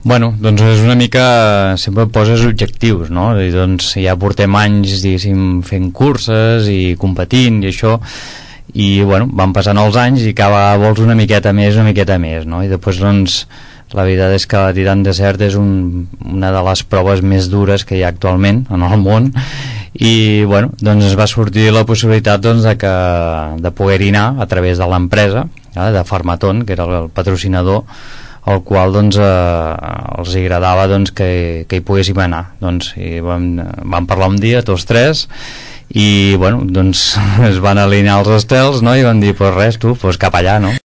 Bueno, doncs és una mica... sempre poses objectius, no? I doncs ja portem anys, diguéssim, fent curses i competint i això, i bueno, van passant els anys i cada vegada vols una miqueta més, no? I després doncs la veritat és que la Titan Desert és una de les proves més dures que hi ha actualment en el món, i bueno, doncs es va sortir la possibilitat doncs de poder-hi anar a través de l'empresa de Pharmaton, que era el patrocinador, al qual doncs els agradava doncs que hi poguéssim anar, doncs i vam parlar un dia tots tres i bueno, doncs es van alinear els estels, no? I van dir, pues res, tu, pues cap allà, no?